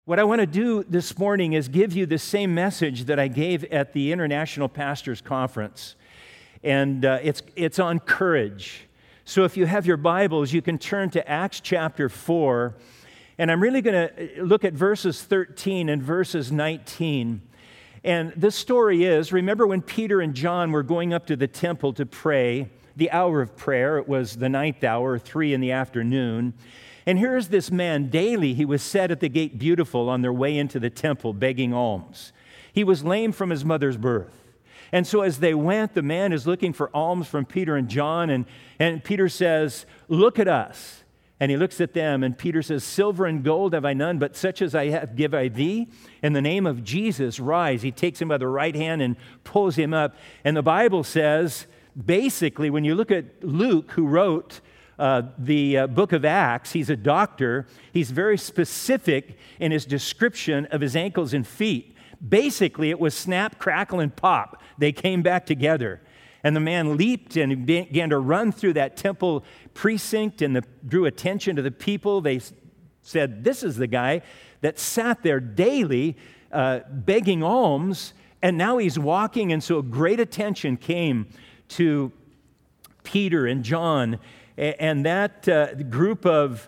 What I want to do this morning is give you the same message that I gave at the International Pastors Conference, and it's on courage. So if you have your Bibles, you can turn to Acts chapter 4, and I'm really going to look at verses 13 and verses 19. And the story is, remember when Peter and John were going up to the temple to pray, the hour of prayer, it was the 9th hour, 3 in the afternoon. And here's this man, daily he was set at the gate beautiful on their way into the temple begging alms. He was lame from his mother's birth. And so as they went, the man is looking for alms from Peter and John, and Peter says, "Look at us." And he looks at them, and Peter says, "Silver and gold have I none, but such as I have give I thee. In the name of Jesus, rise." He takes him by the right hand and pulls him up. And the Bible says, basically, when you look at Luke, who wrote the book of Acts, he's a doctor. He's very specific in his description of his ankles and feet. Basically, it was snap, crackle, and pop. They came back together. And the man leaped and began to run through that temple precinct and drew attention to the people. They said, "This is the guy that sat there daily begging alms, and now he's walking." And so great attention came to Peter and John. And that group of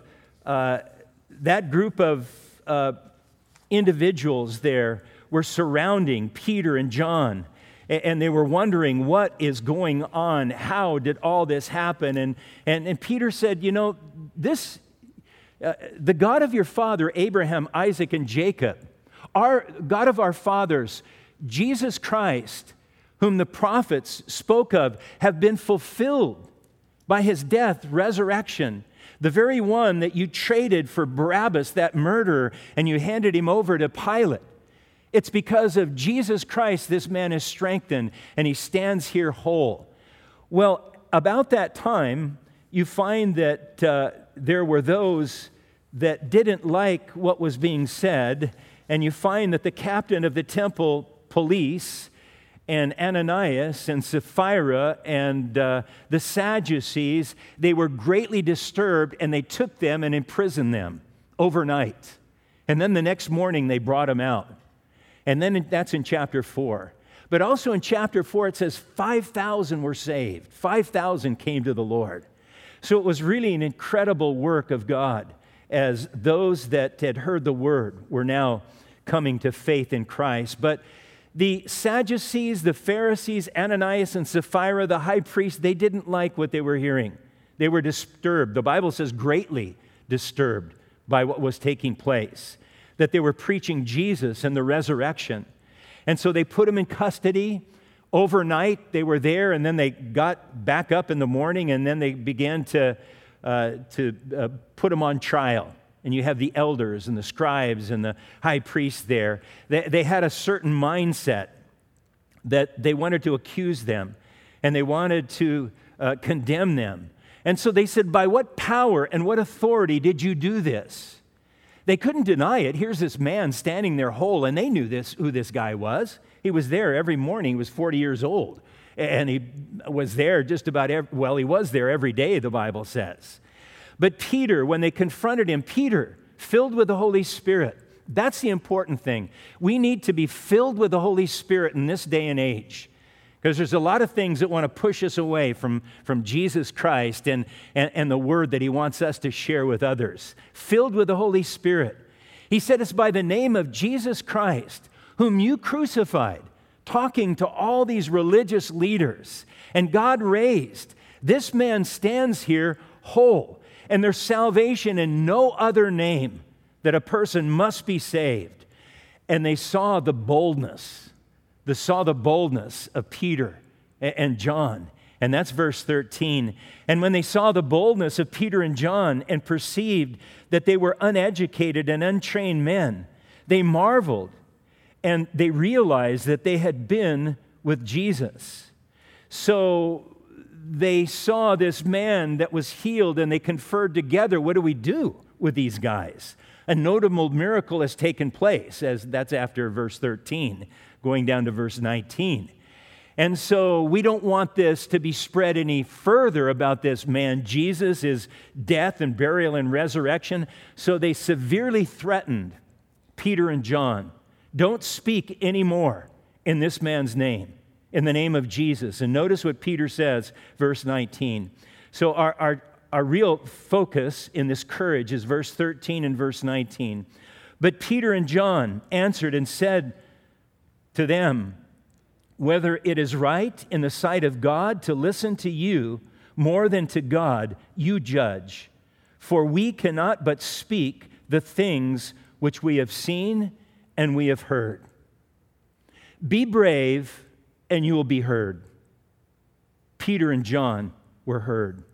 individuals there were surrounding Peter and John, and they were wondering what is going on. How did all this happen? And Peter said, "You know, this the God of your father Abraham, Isaac, and Jacob, our God of our fathers, Jesus Christ, whom the prophets spoke of, have been fulfilled by his death, resurrection, the very one that you traded for Barabbas, that murderer, and you handed him over to Pilate. It's because of Jesus Christ this man is strengthened, and he stands here whole." Well, about that time, you find that there were those that didn't like what was being said, and you find that the captain of the temple police and Ananias and Sapphira and the Sadducees, they were greatly disturbed, and they took them and imprisoned them overnight. And then the next morning they brought them out. And then that's in chapter 4. But also in chapter 4 it says 5,000 were saved. 5,000 came to the Lord. So it was really an incredible work of God, as those that had heard the word were now coming to faith in Christ. But the Sadducees, the Pharisees, Ananias and Sapphira, the high priest, they didn't like what they were hearing. They were disturbed. The Bible says greatly disturbed by what was taking place, that they were preaching Jesus and the resurrection. And so they put him in custody. Overnight, they were there, and then they got back up in the morning, and then they began to put him on trial. And you have the elders and the scribes and the high priest there. They had a certain mindset that they wanted to accuse them, and they wanted to condemn them. And so they said, "By what power and what authority did you do this?" They couldn't deny it. Here's this man standing there whole, and they knew who this guy was. He was there every morning. He was 40 years old, and he was there he was there every day, the Bible says. But Peter, when they confronted him, Peter, filled with the Holy Spirit, that's the important thing. We need to be filled with the Holy Spirit in this day and age, because there's a lot of things that want to push us away from Jesus Christ and the word that he wants us to share with others. Filled with the Holy Spirit. He said, "It's by the name of Jesus Christ, whom you crucified," talking to all these religious leaders, "and God raised. This man stands here whole. And there's salvation in no other name that a person must be saved." And they saw the boldness. They saw the boldness of Peter and John. And that's verse 13. "And when they saw the boldness of Peter and John and perceived that they were uneducated and untrained men, they marveled, and they realized that they had been with Jesus." So they saw this man that was healed, and they conferred together, what do we do with these guys? A notable miracle has taken place, as that's after verse 13, going down to verse 19. And so we don't want this to be spread any further about this man, Jesus, his death and burial and resurrection. So they severely threatened Peter and John, don't speak anymore in this man's name, in the name of Jesus. And notice what Peter says, verse 19. So our real focus in this courage is verse 13 and verse 19. But Peter and John answered and said to them, whether it is right in the sight of God to listen to you more than to God, you judge. For we cannot but speak the things which we have seen and we have heard. Be brave and you will be heard. Peter and John were heard.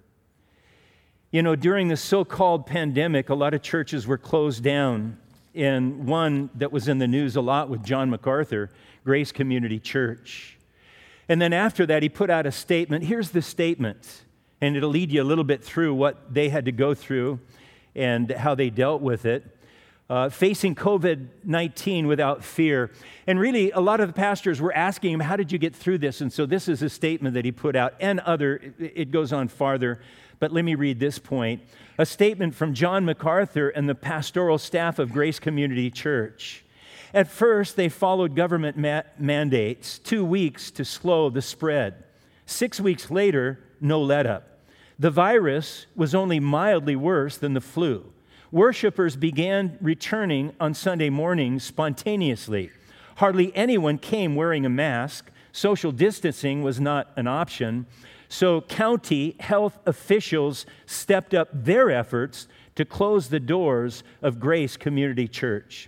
You know, during the so-called pandemic, a lot of churches were closed down. And one that was in the news a lot with John MacArthur, Grace Community Church. And then after that, he put out a statement. Here's the statement, and it'll lead you a little bit through what they had to go through and how they dealt with it. Facing COVID-19 without fear. And really, a lot of the pastors were asking him, how did you get through this? And so this is a statement that he put out, and it goes on farther. But let me read this point. A statement from John MacArthur and the pastoral staff of Grace Community Church. At first, they followed government mandates, 2 weeks to slow the spread. 6 weeks later, no let-up. The virus was only mildly worse than the flu. Worshippers began returning on Sunday mornings spontaneously. Hardly anyone came wearing a mask. Social distancing was not an option. So county health officials stepped up their efforts to close the doors of Grace Community Church.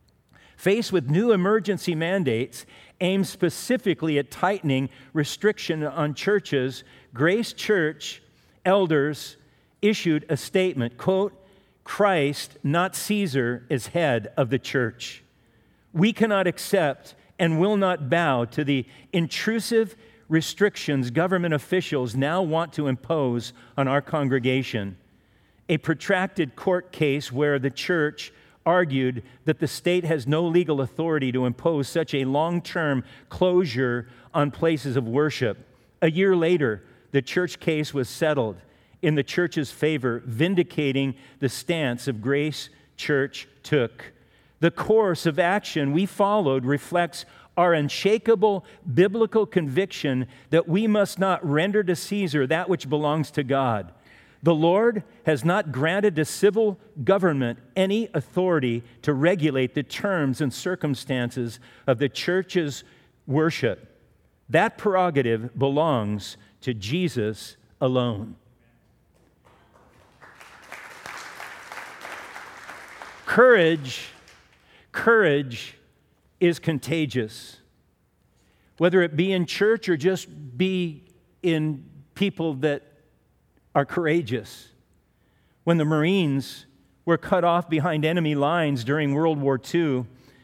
Faced with new emergency mandates aimed specifically at tightening restriction on churches, Grace Church elders issued a statement, quote, Christ, not Caesar, is head of the church. We cannot accept and will not bow to the intrusive restrictions government officials now want to impose on our congregation. A protracted court case where the church argued that the state has no legal authority to impose such a long-term closure on places of worship. A year later, the church case was settled in the church's favor, vindicating the stance of Grace Church took. The course of action we followed reflects our unshakable biblical conviction that we must not render to Caesar that which belongs to God. The Lord has not granted to civil government any authority to regulate the terms and circumstances of the church's worship. That prerogative belongs to Jesus alone. Courage is contagious. Whether it be in church or just be in people that are courageous. When the Marines were cut off behind enemy lines during World War II,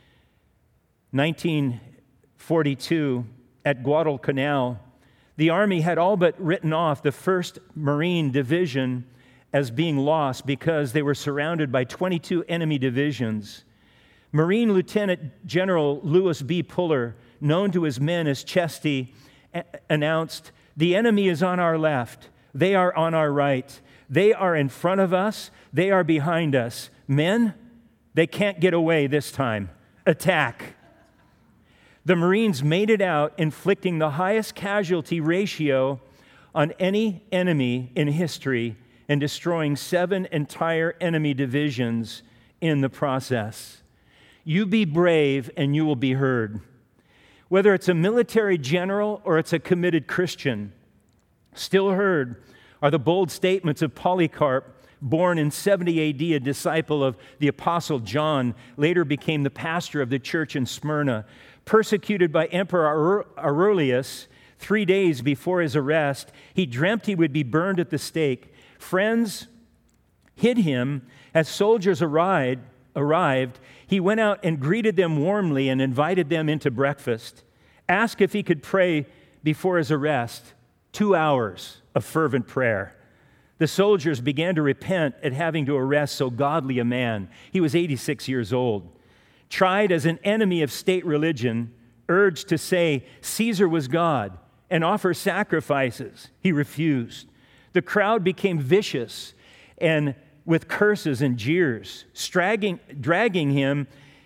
1942, at Guadalcanal, the Army had all but written off the 1st Marine Division as being lost because they were surrounded by 22 enemy divisions. Marine Lieutenant General Lewis B. Puller, known to his men as Chesty, announced, "The enemy is on our left. They are on our right. They are in front of us. They are behind us. Men, they can't get away this time. Attack." The Marines made it out, inflicting the highest casualty ratio on any enemy in history and destroying 7 entire enemy divisions in the process. You be brave and you will be heard. Whether it's a military general or it's a committed Christian, still heard are the bold statements of Polycarp, born in 70 AD, a disciple of the Apostle John, later became the pastor of the church in Smyrna. Persecuted by Emperor Aurelius 3 days before his arrest, he dreamt he would be burned at the stake. Friends hid him. As soldiers arrived, he went out and greeted them warmly and invited them into breakfast. Asked if he could pray before his arrest. 2 hours of fervent prayer. The soldiers began to repent at having to arrest so godly a man. He was 86 years old. Tried as an enemy of state religion, urged to say Caesar was God and offer sacrifices, he refused. The crowd became vicious and with curses and jeers, dragging him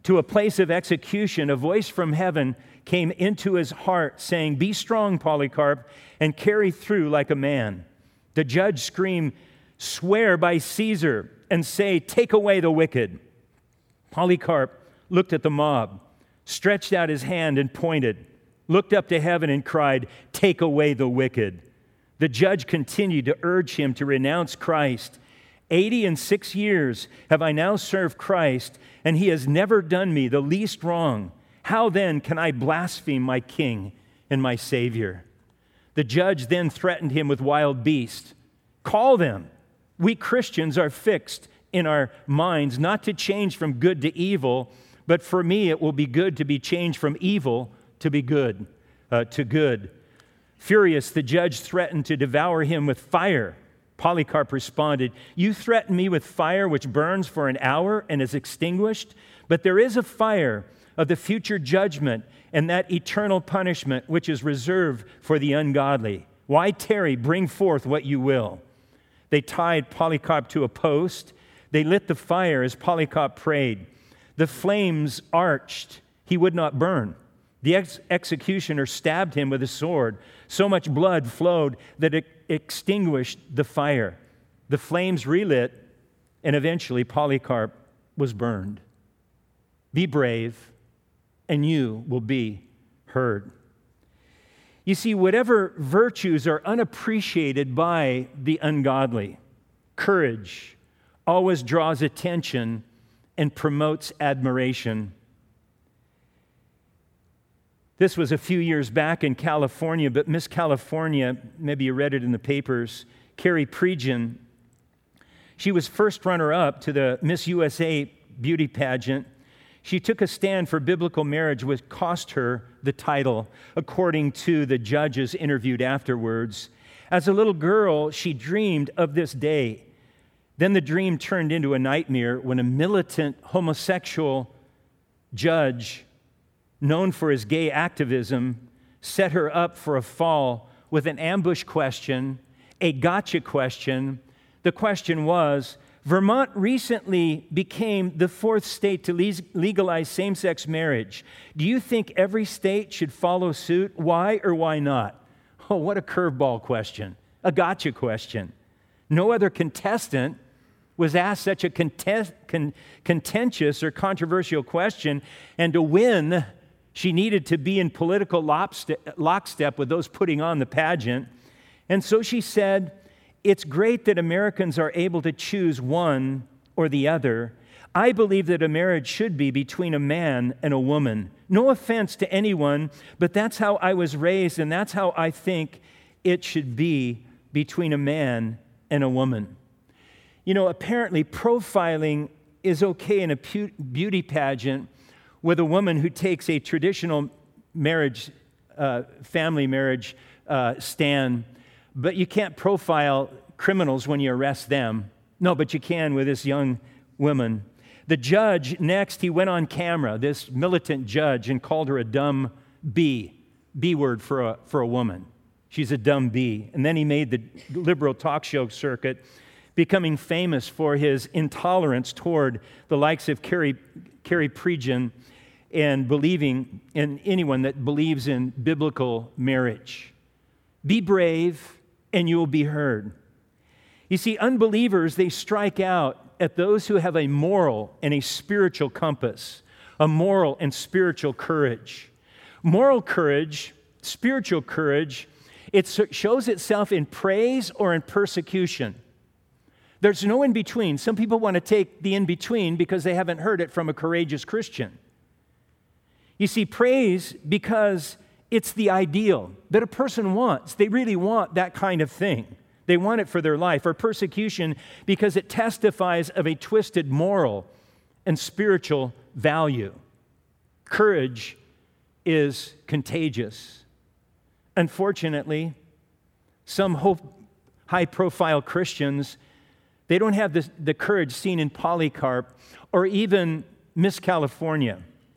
to a place of execution, a voice from heaven came into his heart saying, "Be strong, Polycarp, and carry through like a man." The judge screamed, "Swear by Caesar and say, 'Take away the wicked.'" Polycarp looked at the mob, stretched out his hand and pointed, looked up to heaven and cried, "Take away the wicked." The judge continued to urge him to renounce Christ. 86 years have I now served Christ, and he has never done me the least wrong. How then can I blaspheme my King and my Savior? The judge then threatened him with wild beasts. "Call them. We Christians are fixed in our minds not to change from good to evil, but for me it will be good to be changed from evil to be good, to good." Furious, the judge threatened to devour him with fire. Polycarp responded, "You threaten me with fire which burns for an hour and is extinguished, but there is a fire of the future judgment and that eternal punishment which is reserved for the ungodly. Why tarry? Bring forth what you will." They tied Polycarp to a post. They lit the fire as Polycarp prayed. The flames arched. He would not burn. The executioner stabbed him with a sword. So much blood flowed that it extinguished the fire. The flames relit, and eventually Polycarp was burned. Be brave, and you will be heard. You see, whatever virtues are unappreciated by the ungodly, courage always draws attention and promotes admiration. This was a few years back in California, but Miss California, maybe you read it in the papers, Carrie Prejean, she was first runner-up to the Miss USA beauty pageant. She took a stand for biblical marriage, which cost her the title, according to the judges interviewed afterwards. As a little girl, she dreamed of this day. Then the dream turned into a nightmare when a militant homosexual judge, known for his gay activism, set her up for a fall with an ambush question, a gotcha question. The question was, Vermont recently became the 4th state to legalize same-sex marriage. Do you think every state should follow suit? Why or why not? Oh, what a curveball question, a gotcha question. No other contestant was asked such a contentious or controversial question, and to win, she needed to be in political lockstep with those putting on the pageant. And so she said, "It's great that Americans are able to choose one or the other. I believe that a marriage should be between a man and a woman. No offense to anyone, but that's how I was raised, and that's how I think it should be between a man and a woman." You know, apparently profiling is okay in a beauty pageant with a woman who takes a traditional marriage, family marriage stand, but you can't profile criminals when you arrest them. No, but you can with this young woman. The judge, next, he went on camera, this militant judge, and called her a dumb B word for a woman. She's a dumb B. And then he made the liberal talk show circuit, becoming famous for his intolerance toward the likes of Carrie Prejean and believing in anyone that believes in biblical marriage. Be brave, and you will be heard. You see, unbelievers, they strike out at those who have a moral and a spiritual compass, a moral and spiritual courage. Moral courage, spiritual courage, it shows itself in praise or in persecution. There's no in-between. Some people want to take the in-between because they haven't heard it from a courageous Christian. You see, praise because it's the ideal that a person wants. They really want that kind of thing. They want it for their life. Or persecution because it testifies of a twisted moral and spiritual value. Courage is contagious. Unfortunately, some high-profile Christians, they don't have the courage seen in Polycarp or even Miss California.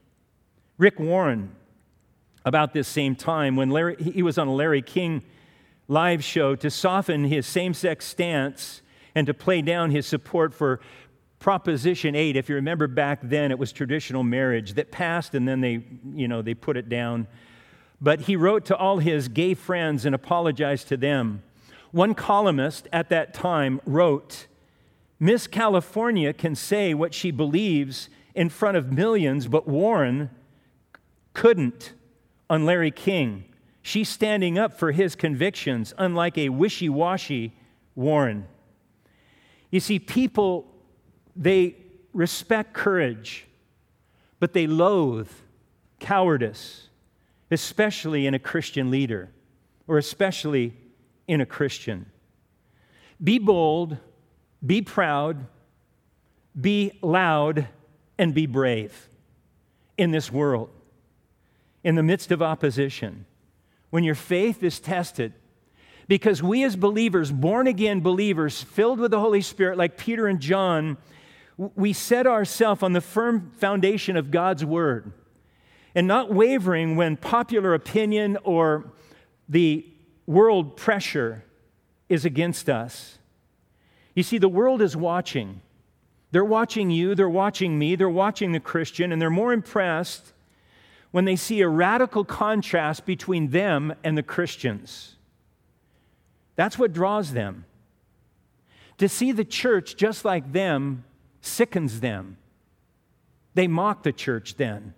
Rick Warren, about this same time, when he was on a Larry King live show, to soften his same-sex stance and to play down his support for Proposition 8, if you remember back then, it was traditional marriage that passed and then they put it down. But he wrote to all his gay friends and apologized to them. One columnist at that time wrote, "Miss California can say what she believes in front of millions, but Warren couldn't on Larry King. She's standing up for his convictions, unlike a wishy-washy Warren." You see, people, they respect courage, but they loathe cowardice, especially in a Christian leader, or especially in a Christian. Be bold, be proud, be loud, and be brave in this world, in the midst of opposition, when your faith is tested. Because we as believers, born-again believers, filled with the Holy Spirit, like Peter and John, we set ourselves on the firm foundation of God's Word and not wavering when popular opinion or the world pressure is against us. You see, the world is watching. They're watching you, they're watching me, they're watching the Christian, and they're more impressed when they see a radical contrast between them and the Christians. That's what draws them. To see the church just like them sickens them. They mock the church then.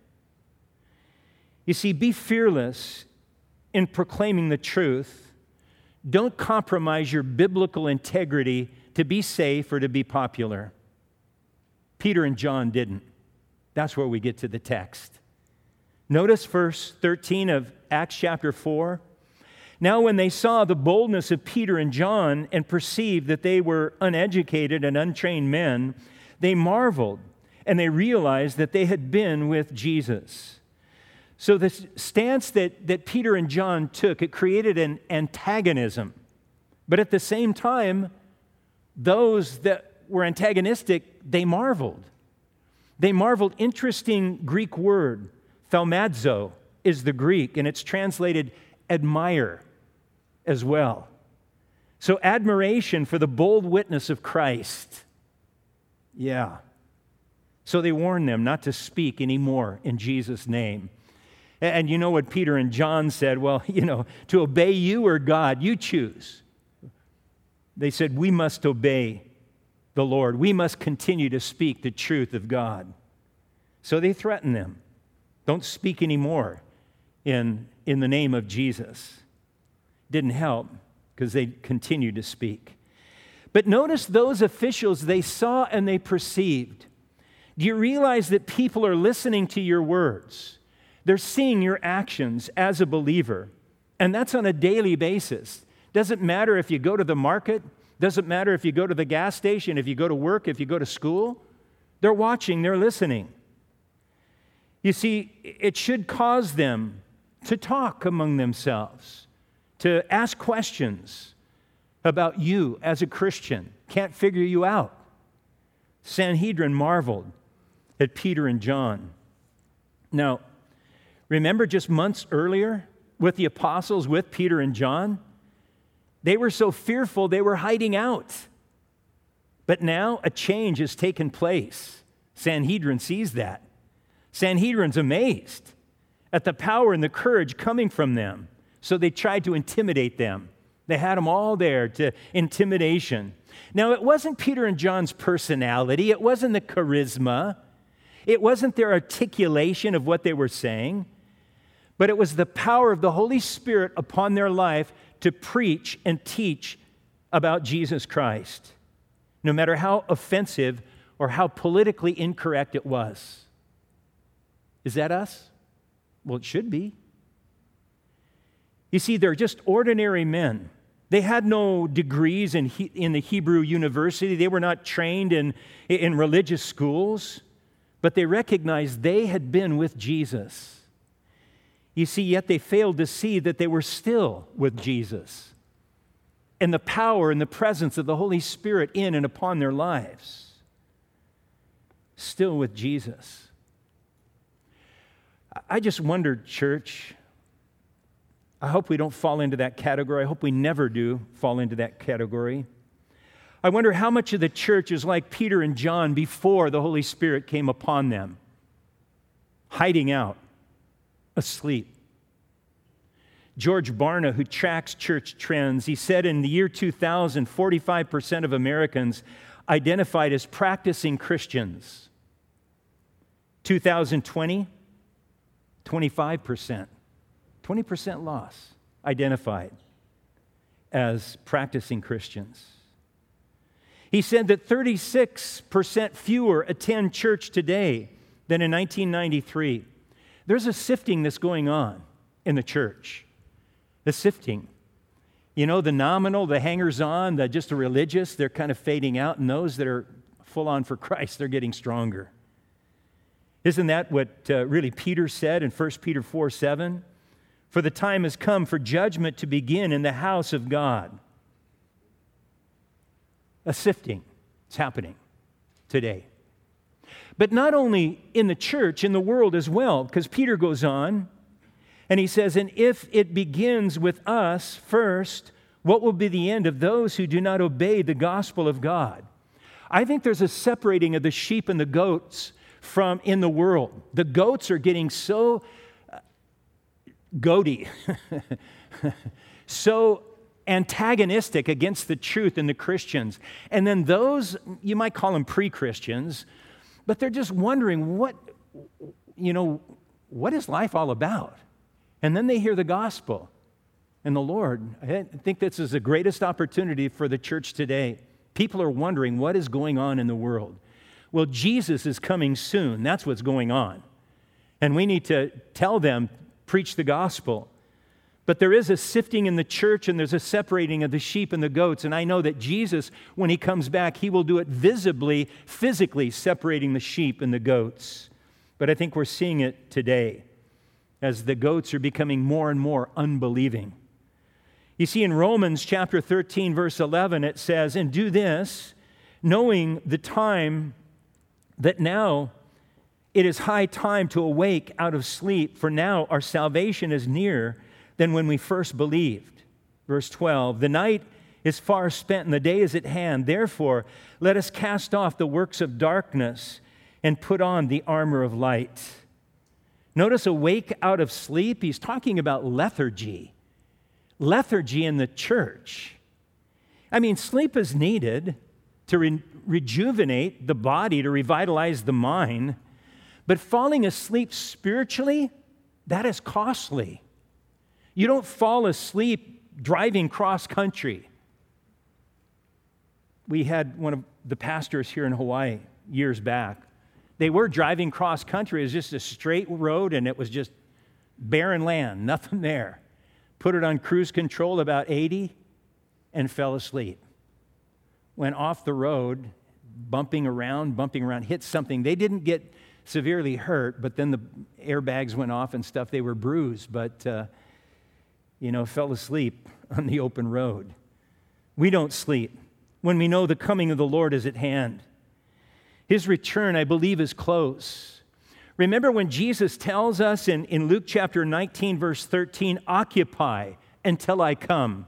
You see, be fearless in proclaiming the truth. Don't compromise your biblical integrity to be safe or to be popular. Peter and John didn't. That's where we get to the text. Notice verse 13 of Acts chapter 4. Now when they saw the boldness of Peter and John and perceived that they were uneducated and untrained men, they marveled and they realized that they had been with Jesus. So the stance that Peter and John took, it created an antagonism. But at the same time, those that were antagonistic, they marveled. They marveled. Interesting Greek word, thaumazo, is the Greek, and it's translated admire as well. So admiration for the bold witness of Christ. Yeah. So they warned them not to speak anymore in Jesus' name. And you know what Peter and John said? Well, to obey you or God, you choose. They said, we must obey the Lord. We must continue to speak the truth of God. So they threatened them. Don't speak anymore in the name of Jesus. Didn't help because they continued to speak. But notice those officials, they saw and they perceived. Do you realize that people are listening to your words? They're seeing your actions as a believer. And that's on a daily basis. Doesn't matter if you go to the market. Doesn't matter if you go to the gas station, if you go to work, if you go to school. They're watching, they're listening. You see, it should cause them to talk among themselves, to ask questions about you as a Christian. Can't figure you out. Sanhedrin marveled at Peter and John. Now, remember just months earlier with the apostles, with Peter and John? They were so fearful they were hiding out. But now a change has taken place. Sanhedrin sees that. Sanhedrin's amazed at the power and the courage coming from them. So they tried to intimidate them. They had them all there to intimidation. Now, it wasn't Peter and John's personality. It wasn't the charisma. It wasn't their articulation of what they were saying. But it was the power of the Holy Spirit upon their life to preach and teach about Jesus Christ, no matter how offensive or how politically incorrect it was. Is that us? Well, it should be. You see, they're just ordinary men. They had no degrees in the Hebrew university. They were not trained in religious schools, but they recognized they had been with Jesus. You see, yet they failed to see that they were still with Jesus and the power and the presence of the Holy Spirit in and upon their lives. Still with Jesus. I just wondered, church, I hope we don't fall into that category. I hope we never do fall into that category. I wonder how much of the church is like Peter and John before the Holy Spirit came upon them, hiding out, asleep. George Barna, who tracks church trends, he said in the year 2000, 45% of Americans identified as practicing Christians. 2020, 25%. 20% loss identified as practicing Christians. He said that 36% fewer attend church today than in 1993. There's a sifting that's going on in the church. The sifting. You know, the nominal, the hangers-on, just the religious, they're kind of fading out, and those that are full on for Christ, they're getting stronger. Isn't that what really Peter said in 1 Peter 4:7? For the time has come for judgment to begin in the house of God. A sifting is happening today. But not only in the church, in the world as well, because Peter goes on, and he says, and if it begins with us first, what will be the end of those who do not obey the gospel of God? I think there's a separating of the sheep and the goats from in the world. The goats are getting so goaty, so antagonistic against the truth and the Christians. And then those, you might call them pre-Christians, but they're just wondering what is life all about? And then they hear the gospel and the Lord. I think this is the greatest opportunity for the church today. People are wondering what is going on in the world. Well, Jesus is coming soon. That's what's going on. And we need to tell them, preach the gospel. But there is a sifting in the church, and there's a separating of the sheep and the goats. And I know that Jesus, when he comes back, he will do it visibly, physically separating the sheep and the goats. But I think we're seeing it today as the goats are becoming more and more unbelieving. You see, in Romans chapter 13, verse 11, it says, and do this, knowing the time that now it is high time to awake out of sleep, for now our salvation is nearer than when we first believed. Verse 12, the night is far spent and the day is at hand. Therefore, let us cast off the works of darkness and put on the armor of light. Notice awake out of sleep. He's talking about lethargy. Lethargy in the church. I mean, sleep is needed to rejuvenate the body, to revitalize the mind. But falling asleep spiritually, that is costly. You don't fall asleep driving cross country. We had one of the pastors here in Hawaii years back. They were driving cross country. It was just a straight road, and it was just barren land, nothing there. Put it on cruise control about 80 and fell asleep. Went off the road, bumping around, hit something. They didn't get severely hurt, but then the airbags went off and stuff. They were bruised, but, fell asleep on the open road. We don't sleep when we know the coming of the Lord is at hand. His return, I believe, is close. Remember when Jesus tells us in Luke chapter 19, verse 13, occupy until I come.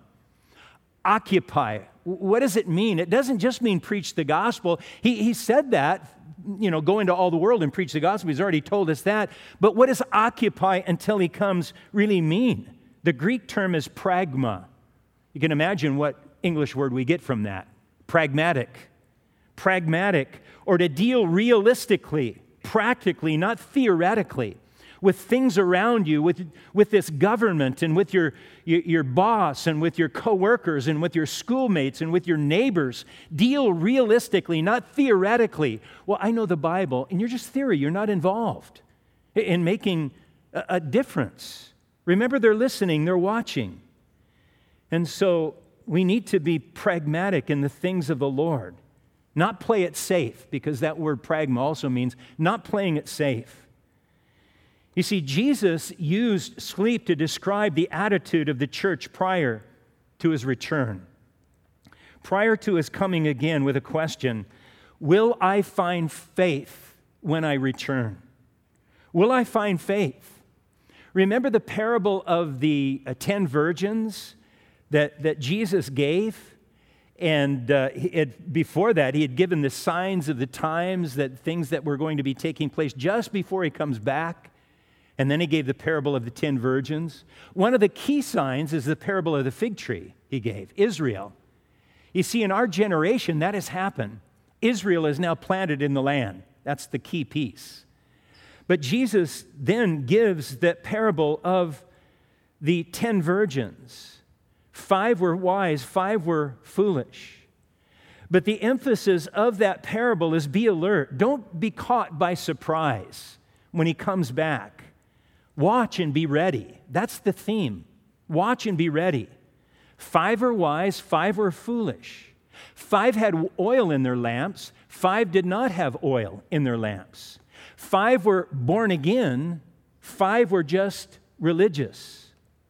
Occupy. What does it mean? It doesn't just mean preach the gospel. He said that, go into all the world and preach the gospel. He's already told us that. But what does occupy until he comes really mean? The Greek term is pragma. You can imagine what English word we get from that. Pragmatic. Pragmatic, or to deal realistically, practically, not theoretically, with things around you, with this government and with your boss and with your coworkers and with your schoolmates and with your neighbors. Deal realistically, not theoretically. Well, I know the Bible, and you're just theory. You're not involved in making a difference. Remember, they're listening, they're watching. And so we need to be pragmatic in the things of the Lord. Not play it safe, because that word pragma also means not playing it safe. You see, Jesus used sleep to describe the attitude of the church prior to his return. Prior to his coming again with a question, will I find faith when I return? Will I find faith? Remember the parable of the 10 virgins that Jesus gave? And before that, he had given the signs of the times, that things that were going to be taking place just before he comes back. And then he gave the parable of the 10 virgins. One of the key signs is the parable of the fig tree he gave, Israel. You see, in our generation, that has happened. Israel is now planted in the land. That's the key piece. But Jesus then gives that parable of the 10 virgins. 5 were wise, 5 were foolish. But the emphasis of that parable is be alert. Don't be caught by surprise when he comes back. Watch and be ready. That's the theme. Watch and be ready. 5 are wise, 5 were foolish. 5 had oil in their lamps, 5 did not have oil in their lamps. 5 were born again, 5 were just religious.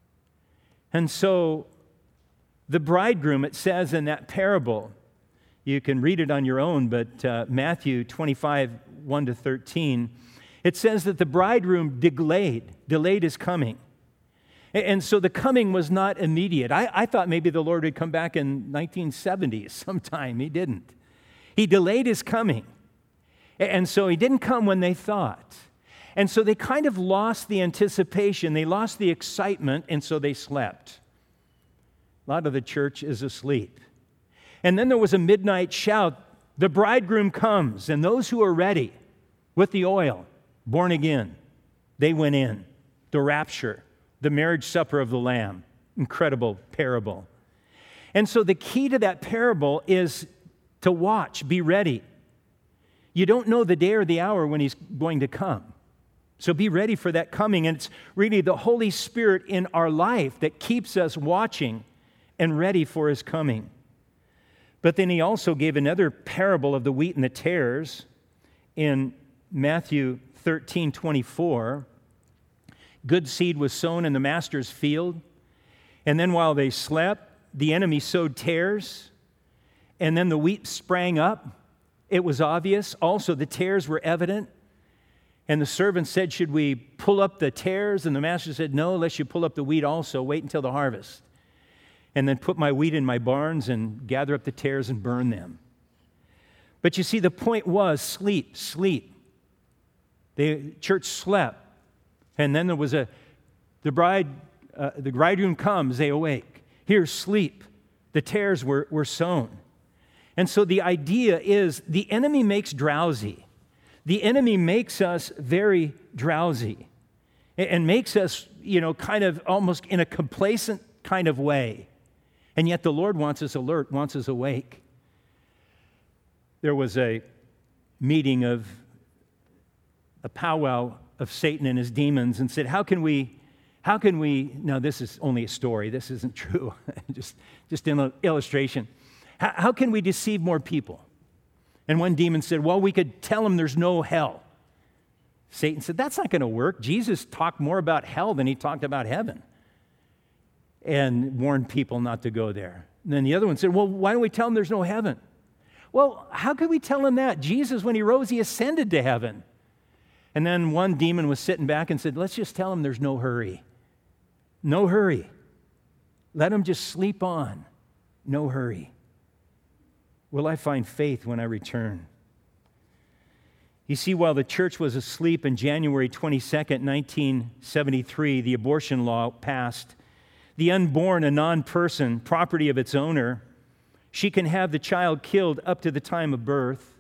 And so the bridegroom, it says in that parable, you can read it on your own, but Matthew 25, 1-13, it says that the bridegroom delayed his coming. And so the coming was not immediate. I thought maybe the Lord would come back in 1970s sometime. He didn't. He delayed his coming. And so he didn't come when they thought. And so they kind of lost the anticipation. They lost the excitement, and so they slept. A lot of the church is asleep. And then there was a midnight shout, the bridegroom comes, and those who are ready with the oil, born again, they went in. The rapture, the marriage supper of the Lamb. Incredible parable. And so the key to that parable is to watch, be ready. You don't know the day or the hour when he's going to come. So be ready for that coming. And it's really the Holy Spirit in our life that keeps us watching and ready for his coming. But then he also gave another parable of the wheat and the tares in Matthew 13:24. Good seed was sown in the master's field, and then while they slept, the enemy sowed tares, and then the wheat sprang up. It was obvious. Also, the tares were evident. And the servant said, should we pull up the tares? And the master said, no, unless you pull up the wheat also. Wait until the harvest. And then put my wheat in my barns and gather up the tares and burn them. But you see, the point was sleep. The church slept. And then there was the bridegroom comes, they awake. Here, sleep. The tares were sown. And so the idea is the enemy makes drowsy. The enemy makes us very drowsy and makes us, kind of almost in a complacent kind of way. And yet the Lord wants us alert, wants us awake. There was a meeting of a powwow of Satan and his demons and said, how can we, now this is only a story, this isn't true, just an illustration. How can we deceive more people? And one demon said, well, we could tell them there's no hell. Satan said, that's not going to work. Jesus talked more about hell than he talked about heaven and warned people not to go there. And then the other one said, well, why don't we tell them there's no heaven? Well, how could we tell them that? Jesus, when he rose, he ascended to heaven. And then one demon was sitting back and said, let's just tell them there's no hurry. No hurry. Let them just sleep on. No hurry. Will I find faith when I return? You see, while the church was asleep on January 22nd, 1973, the abortion law passed. The unborn, a non-person, property of its owner, she can have the child killed up to the time of birth.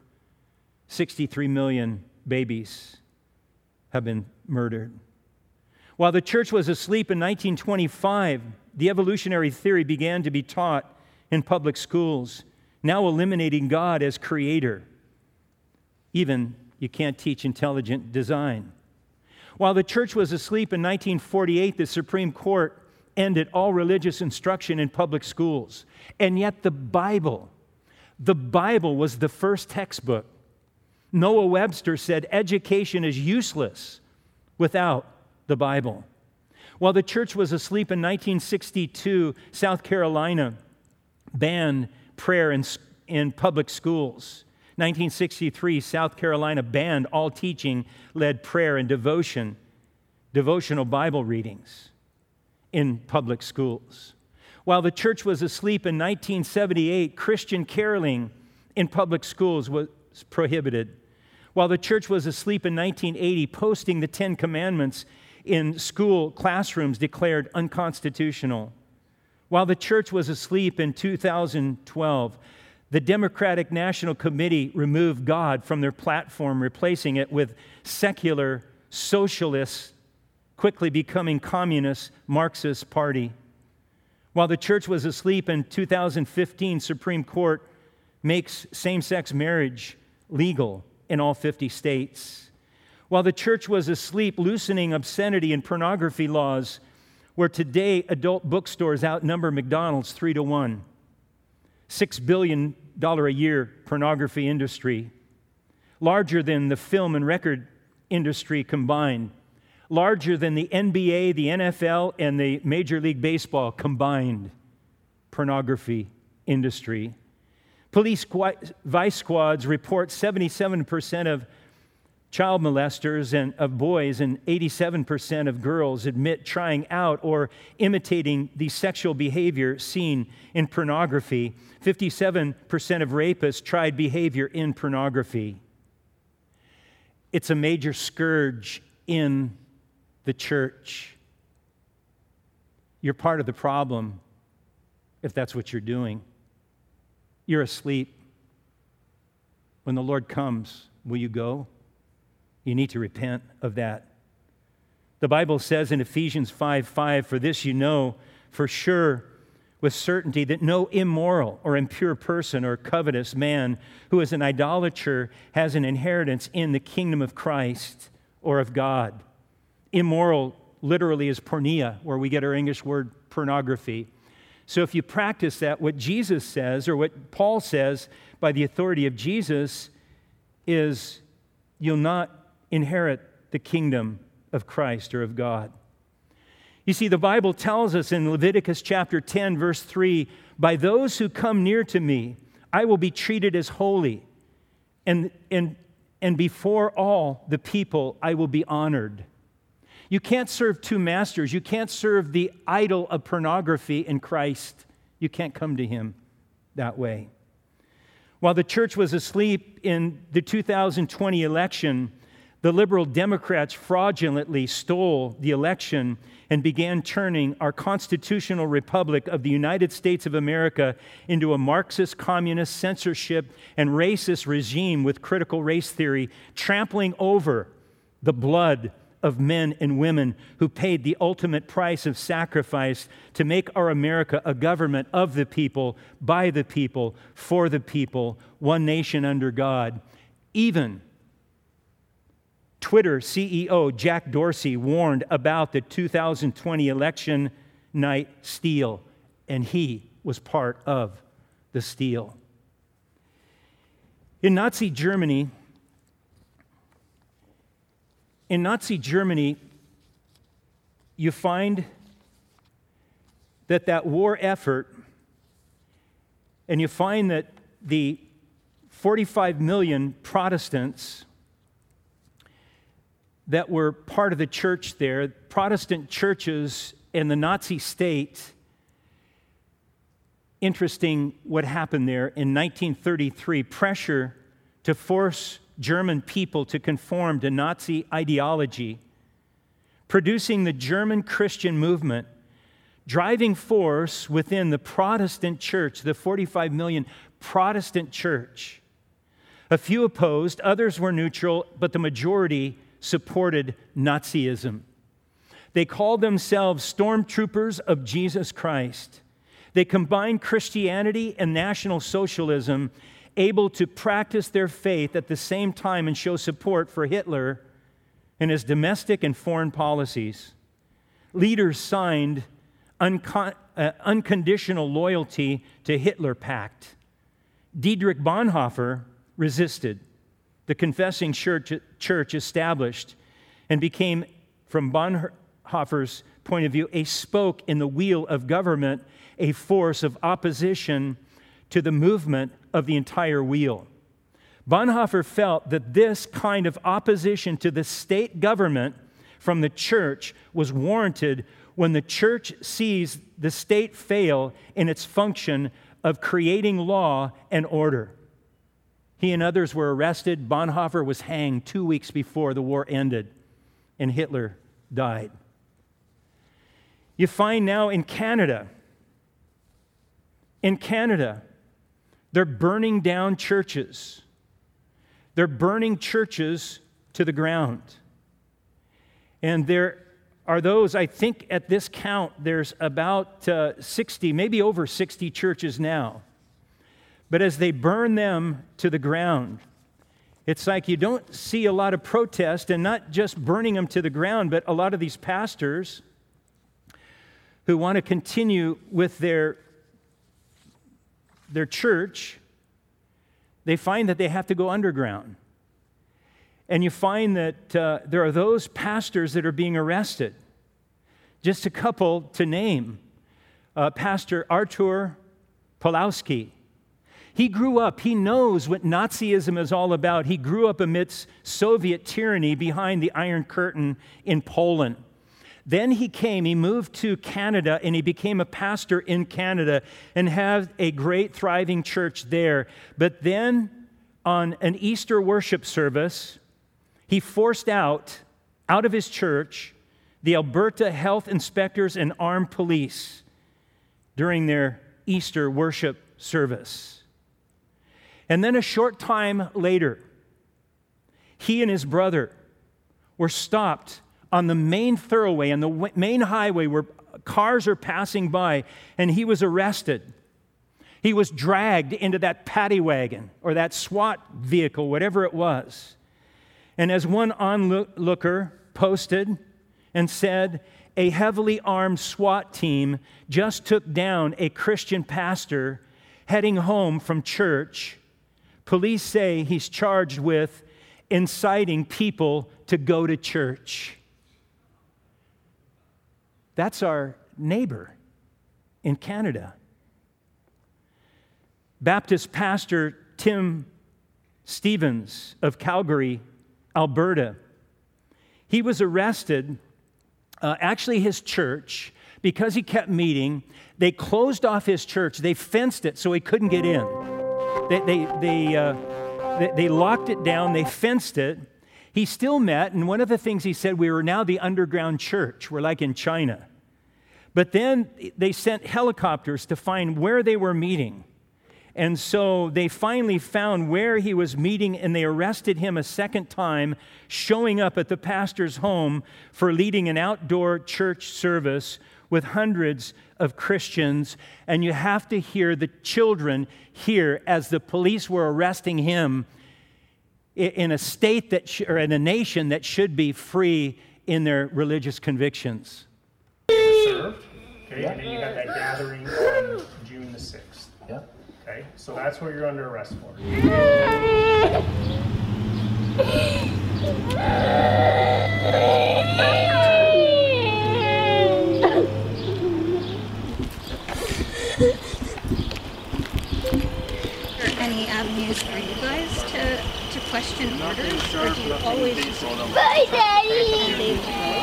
63 million babies have been murdered. While the church was asleep in 1925, the evolutionary theory began to be taught in public schools, now eliminating God as creator. Even you can't teach intelligent design. While the church was asleep in 1948, the Supreme Court ended all religious instruction in public schools. And yet the Bible was the first textbook. Noah Webster said education is useless without the Bible. While the church was asleep in 1962, South Carolina banned prayer in public schools. 1963, South Carolina banned all teaching-led prayer and devotional Bible readings in public schools. While the church was asleep in 1978, Christian caroling in public schools was prohibited. While the church was asleep in 1980, posting the Ten Commandments in school classrooms declared unconstitutional. While the church was asleep in 2012, the Democratic National Committee removed God from their platform, replacing it with secular socialists, quickly becoming communist Marxist party. While the church was asleep in 2015, Supreme Court makes same-sex marriage legal in all 50 states. While the church was asleep, loosening obscenity and pornography laws, where today adult bookstores outnumber McDonald's 3-1. $6 billion a year pornography industry, larger than the film and record industry combined, larger than the NBA, the NFL, and the Major League Baseball combined pornography industry. Police vice squads report 77% of child molesters and of boys and 87% of girls admit trying out or imitating the sexual behavior seen in pornography. 57% of rapists tried behavior in pornography. It's a major scourge in the church. You're part of the problem if that's what you're doing. You're asleep. When the Lord comes, will you go? You need to repent of that. The Bible says in Ephesians 5:5, "For this you know for sure with certainty that no immoral or impure person or covetous man who is an idolater has an inheritance in the kingdom of Christ or of God." Immoral literally is porneia, where we get our English word pornography. So if you practice that, what Jesus says, or what Paul says by the authority of Jesus, is you'll not inherit the kingdom of Christ or of God. You see, the Bible tells us in Leviticus chapter 10, verse 3, "By those who come near to me, I will be treated as holy, and before all the people I will be honored." You can't serve two masters. You can't serve the idol of pornography in Christ. You can't come to Him that way. While the church was asleep in the 2020 election, the liberal Democrats fraudulently stole the election and began turning our constitutional republic of the United States of America into a Marxist, communist, censorship, and racist regime with critical race theory, trampling over the blood of men and women who paid the ultimate price of sacrifice to make our America a government of the people, by the people, for the people, one nation under God. Even Twitter CEO Jack Dorsey warned about the 2020 election night steal, and he was part of the steal. In Nazi Germany, you find that war effort, and you find that the 45 million Protestants that were part of the church there, Protestant churches in the Nazi state. Interesting what happened there in 1933, pressure to force German people to conform to Nazi ideology, producing the German Christian movement, driving force within the Protestant church, the 45 million Protestant church. A few opposed, others were neutral, but the majority supported Nazism. They called themselves stormtroopers of Jesus Christ. They combined Christianity and National Socialism, able to practice their faith at the same time and show support for Hitler and his domestic and foreign policies. Leaders signed unconditional loyalty to Hitler Pact. Dietrich Bonhoeffer resisted. The confessing church established and became, from Bonhoeffer's point of view, a spoke in the wheel of government, a force of opposition to the movement of the entire wheel. Bonhoeffer felt that this kind of opposition to the state government from the church was warranted when the church sees the state fail in its function of creating law and order. He and others were arrested. Bonhoeffer was hanged 2 weeks before the war ended, and Hitler died. You find now in Canada, they're burning down churches. They're burning churches to the ground. And there are those, I think at this count, there's about 60, maybe over 60 churches now. But as they burn them to the ground, it's like you don't see a lot of protest, and not just burning them to the ground, but a lot of these pastors who want to continue with their church, they find that they have to go underground. And you find that there are those pastors that are being arrested. Just a couple to name. Pastor Artur Pawlowski. He grew up, he knows what Nazism is all about. He grew up amidst Soviet tyranny behind the Iron Curtain in Poland. Then he moved to Canada, and he became a pastor in Canada and had a great, thriving church there. But then on an Easter worship service, he forced out of his church the Alberta Health Inspectors and Armed Police during their Easter worship service. And then a short time later, he and his brother were stopped on the main thoroughway, on the main highway where cars are passing by, and he was arrested. He was dragged into that paddy wagon or that SWAT vehicle, whatever it was. And as one onlooker posted and said, a heavily armed SWAT team just took down a Christian pastor heading home from church. Police say he's charged with inciting people to go to church. That's our neighbor in Canada. Baptist pastor Tim Stevens of Calgary, Alberta. He was arrested, actually his church, because he kept meeting. They closed off his church. They fenced it so he couldn't get in. They locked it down. They fenced it. He still met, and one of the things he said, we were now the underground church. We're like in China. But then they sent helicopters to find where they were meeting. And so they finally found where he was meeting, and they arrested him a second time, showing up at the pastor's home for leading an outdoor church service with hundreds of Christians. And you have to hear the children here as the police were arresting him in a state or in a nation that should be free in their religious convictions. Served, okay, and then you got that gathering on June the 6th. Yeah. Okay, so that's what you're under arrest for. Are there any avenues for you guys to question orders, or do you always just Bye, Daddy!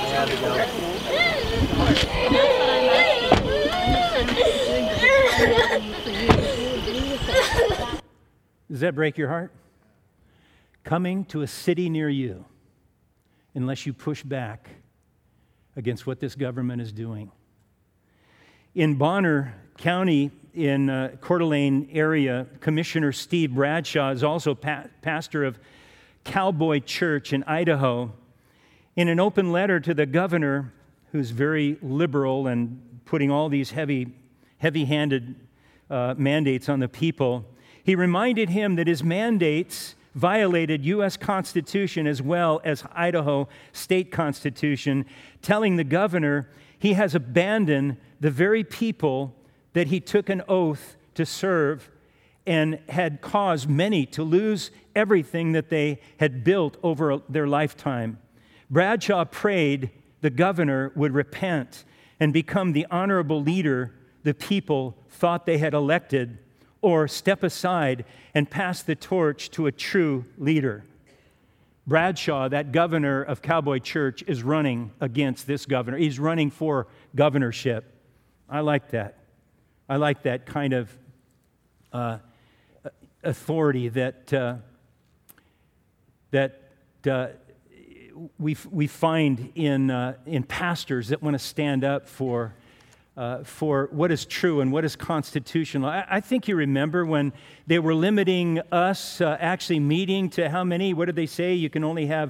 Does that break your heart? Coming to a city near you, unless you push back against what this government is doing. In Bonner County, in Coeur d'Alene area, Commissioner Steve Bradshaw is also pastor of Cowboy Church in Idaho. In an open letter to the governor, who's very liberal and putting all these heavy-handed mandates on the people, he reminded him that his mandates violated U.S. Constitution as well as Idaho state constitution, telling the governor he has abandoned the very people that he took an oath to serve and had caused many to lose everything that they had built over their lifetime. Bradshaw prayed the governor would repent and become the honorable leader the people thought they had elected, or step aside and pass the torch to a true leader. Bradshaw, that governor of Cowboy Church, is running against this governor. He's running for governorship. I like that. I like that kind of authority that we find in pastors that want to stand up for what is true and what is constitutional. I think you remember when they were limiting us actually meeting to how many? What did they say? You can only have,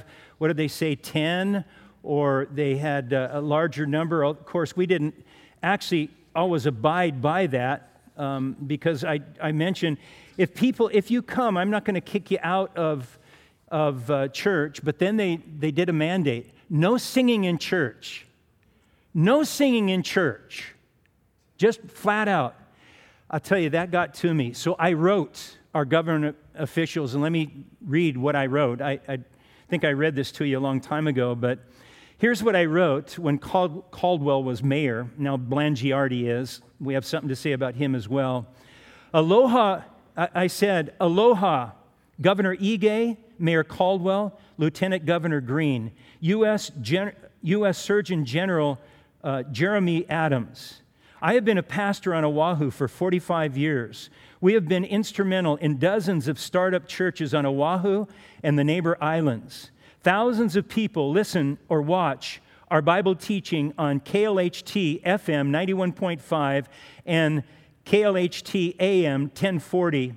10? Or they had a larger number. Of course, we didn't actually always abide by that because I mentioned, if you come, I'm not going to kick you out of church, but then they did a mandate. No singing in church. No singing in church. Just flat out. I'll tell you, that got to me. So I wrote our government officials, and let me read what I wrote. I think I read this to you a long time ago, but here's what I wrote when Caldwell was mayor. Now Blangiardi is. We have something to say about him as well. Aloha, I said, aloha, Governor Ige, Mayor Caldwell, Lieutenant Governor Green, U.S. Surgeon General Jeremy Adams. I have been a pastor on Oahu for 45 years. We have been instrumental in dozens of startup churches on Oahu and the neighbor islands. Thousands of people listen or watch our Bible teaching on KLHT FM 91.5 and KLHT AM 1040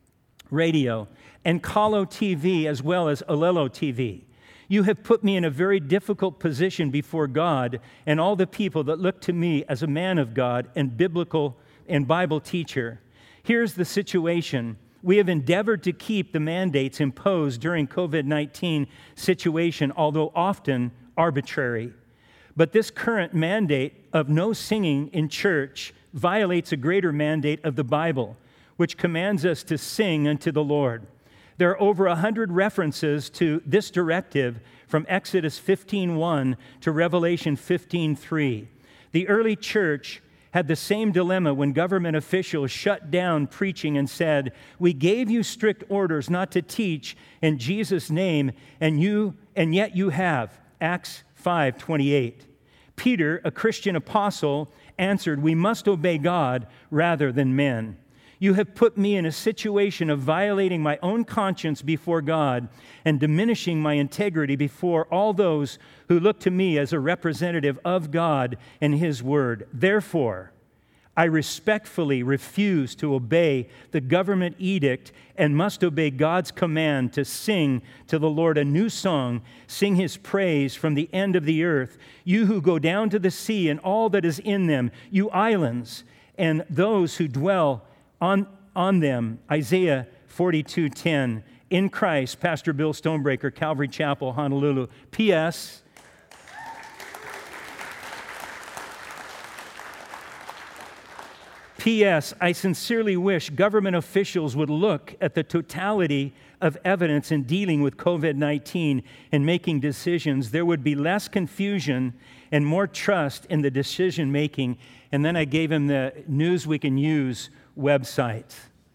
radio and Kalo TV as well as Olelo TV. You have put me in a very difficult position before God and all the people that look to me as a man of God and biblical and Bible teacher. Here's the situation. We have endeavored to keep the mandates imposed during COVID-19 situation, although often arbitrary. But this current mandate of no singing in church violates a greater mandate of the Bible, which commands us to sing unto the Lord. There are over 100 references to this directive from Exodus 15:1 to Revelation 15:3. The early church had the same dilemma when government officials shut down preaching and said, "We gave you strict orders not to teach in Jesus' name, and yet you have." Acts 5:28. Peter, a Christian apostle, answered, "We must obey God rather than men. You have put me in a situation of violating my own conscience before God and diminishing my integrity before all those who look to me as a representative of God and His Word. Therefore, I respectfully refuse to obey the government edict and must obey God's command to sing to the Lord a new song, sing His praise from the end of the earth. You who go down to the sea and all that is in them, you islands, and those who dwell on them." Isaiah 42:10. In Christ, Pastor Bill Stonebreaker, Calvary Chapel, Honolulu. P.S. P.S. I sincerely wish government officials would look at the totality of evidence in dealing with COVID-19 and making decisions. There would be less confusion and more trust in the decision making. And then I gave him the News We Can Use website.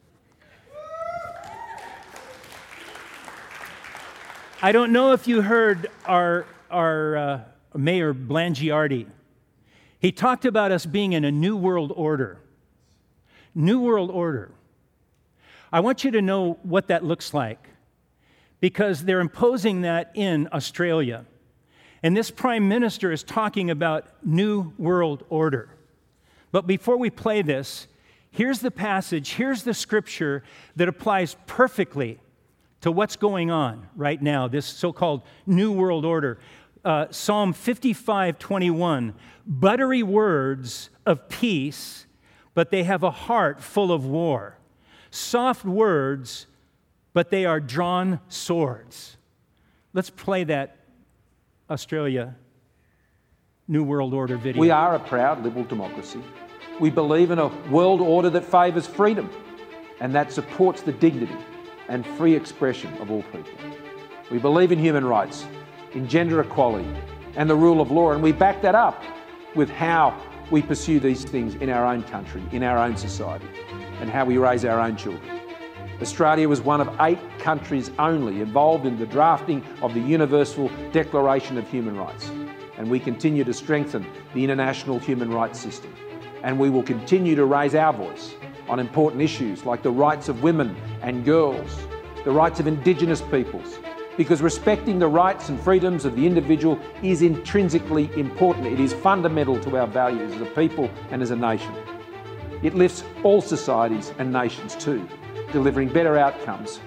I don't know if you heard our Mayor Blangiardi. He talked about us being in a new world order. New world order. I want you to know what that looks like because they're imposing that in Australia. And this prime minister is talking about new world order. But before we play this, here's the passage, here's the scripture that applies perfectly to what's going on right now, this so-called New World Order. Psalm 55:21, buttery words of peace, but they have a heart full of war. Soft words, but they are drawn swords. Let's play that Australia New World Order video. We are a proud liberal democracy. We believe in a world order that favours freedom and that supports the dignity and free expression of all people. We believe in human rights, in gender equality and the rule of law, and we back that up with how we pursue these things in our own country, in our own society, and how we raise our own children. Australia was one of 8 countries only involved in the drafting of the Universal Declaration of Human Rights. And we continue to strengthen the international human rights system. And we will continue to raise our voice on important issues like the rights of women and girls, the rights of Indigenous peoples, because respecting the rights and freedoms of the individual is intrinsically important. It is fundamental to our values as a people and as a nation. It lifts all societies and nations too, delivering better outcomes.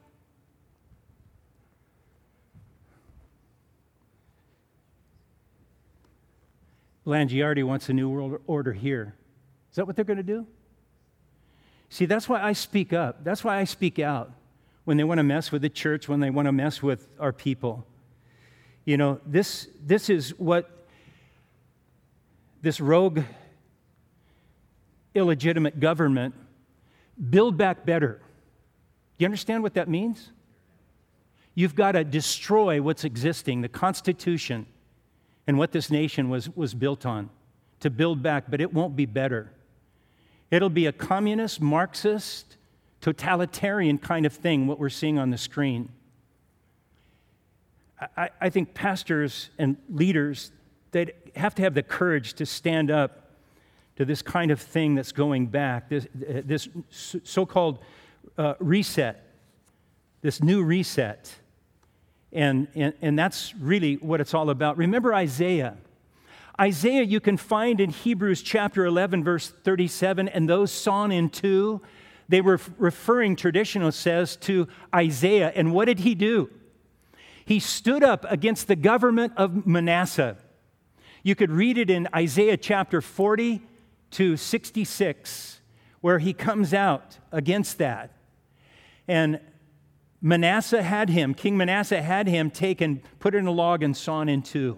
Langiardi wants a new world order here. Is that what they're going to do? See, that's why I speak up. That's why I speak out when they want to mess with the church, when they want to mess with our people. You know, this is what this rogue, illegitimate government, Build Back Better. Do you understand what that means? You've got to destroy what's existing, the Constitution, and what this nation was built on, to build back, but it won't be better. It'll be a communist, Marxist, totalitarian kind of thing, what we're seeing on the screen. I think pastors and leaders, they have to have the courage to stand up to this kind of thing that's going back, this so-called reset, this new reset. And that's really what it's all about. Remember Isaiah. Isaiah you can find in Hebrews chapter 11, verse 37, and those sawn in two. They were referring, traditional says, to Isaiah. And what did he do? He stood up against the government of Manasseh. You could read it in Isaiah chapter 40 to 66, where he comes out against that. And King Manasseh had him taken, put in a log and sawn in two.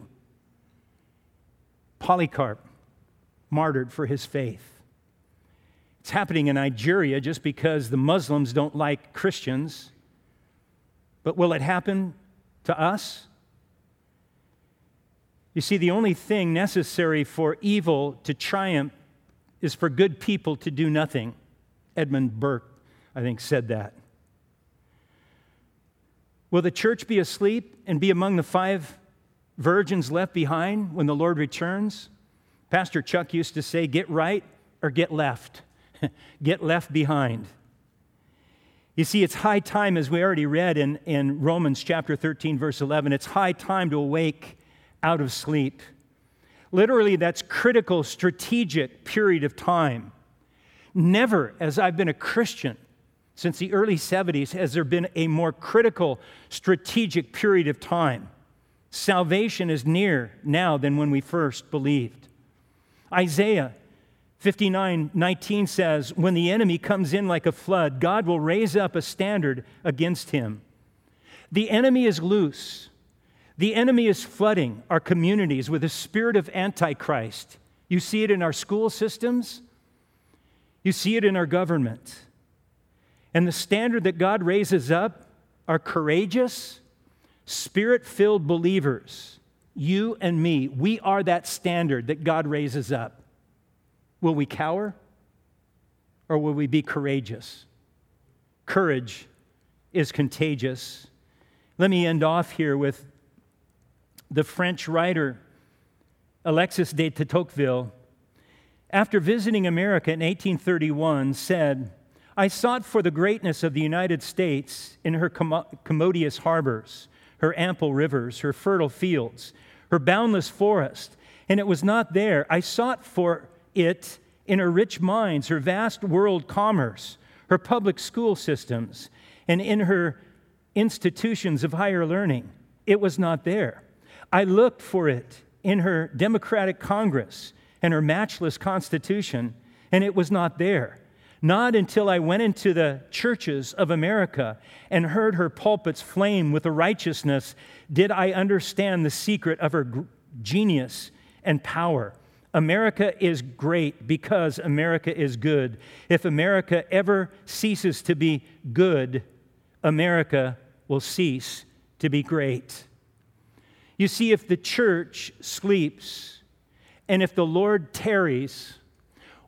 Polycarp, martyred for his faith. It's happening in Nigeria just because the Muslims don't like Christians. But will it happen to us? You see, the only thing necessary for evil to triumph is for good people to do nothing. Edmund Burke, I think, said that. Will the church be asleep and be among the 5 virgins left behind when the Lord returns? Pastor Chuck used to say, get right or get left. Get left behind. You see, it's high time, as we already read in Romans chapter 13, verse 11, it's high time to awake out of sleep. Literally, that's critical, strategic period of time. Never, as I've been a Christian since the early 70s, has there been a more critical, strategic period of time. Salvation is near now than when we first believed. Isaiah 59:19 says, when the enemy comes in like a flood, God will raise up a standard against him. The enemy is loose. The enemy is flooding our communities with a spirit of Antichrist. You see it in our school systems. You see it in our government. And the standard that God raises up are courageous, Spirit-filled believers. You and me, we are that standard that God raises up. Will we cower or will we be courageous? Courage is contagious. Let me end off here with the French writer Alexis de Tocqueville. After visiting America in 1831, said, I sought for the greatness of the United States in her commodious harbors, her ample rivers, her fertile fields, her boundless forest, and it was not there. I sought for it in her rich mines, her vast world commerce, her public school systems, and in her institutions of higher learning. It was not there. I looked for it in her democratic Congress and her matchless Constitution, and it was not there. Not until I went into the churches of America and heard her pulpits flame with the righteousness did I understand the secret of her genius and power. America is great because America is good. If America ever ceases to be good, America will cease to be great. You see, if the church sleeps and if the Lord tarries,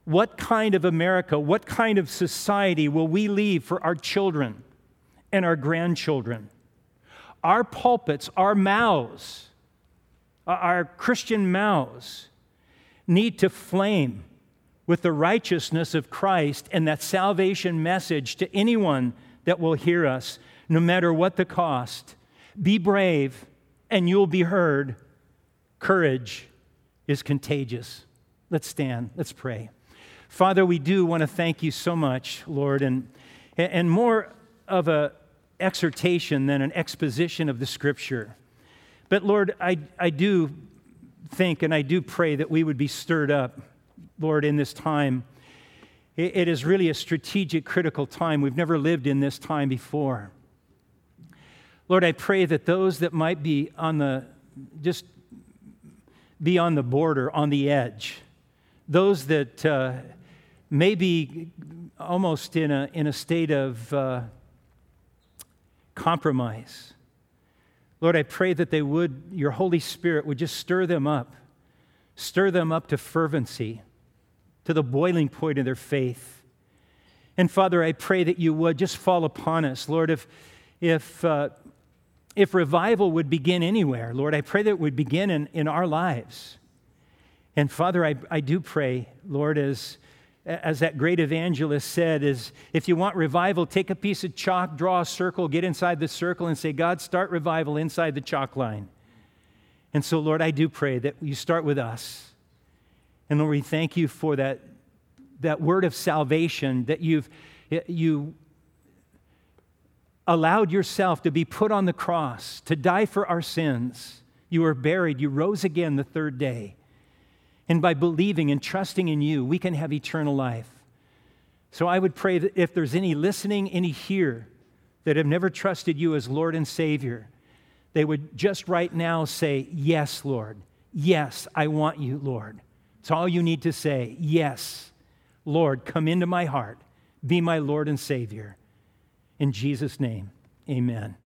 What kind of America, what kind of society will we leave for our children and our grandchildren? Our pulpits, our mouths, our Christian mouths need to flame with the righteousness of Christ and that salvation message to anyone that will hear us, no matter what the cost. Be brave and you'll be heard. Courage is contagious. Let's stand. Let's pray. Father, we do want to thank you so much, Lord, and more of an exhortation than an exposition of the Scripture. But Lord, I do think and I do pray that we would be stirred up, Lord, in this time. It is really a strategic, critical time. We've never lived in this time before. Lord, I pray that those that might be on the border, on the edge, those that may be almost in a state of compromise, Lord, I pray that your Holy Spirit would just stir them up to fervency, to the boiling point of their faith. And Father, I pray that you would just fall upon us, Lord. If revival would begin anywhere, Lord, I pray that it would begin in our lives. And Father, I do pray, Lord, as that great evangelist said, is if you want revival, take a piece of chalk, draw a circle, get inside the circle and say, God, start revival inside the chalk line. And so, Lord, I do pray that you start with us. And Lord, we thank you for that word of salvation, that you allowed yourself to be put on the cross, to die for our sins. You were buried, you rose again the third day. And by believing and trusting in you, we can have eternal life. So I would pray that if there's any listening, any here that have never trusted you as Lord and Savior, they would just right now say, yes, Lord. Yes, I want you, Lord. It's all you need to say. Yes, Lord, come into my heart. Be my Lord and Savior. In Jesus' name, amen.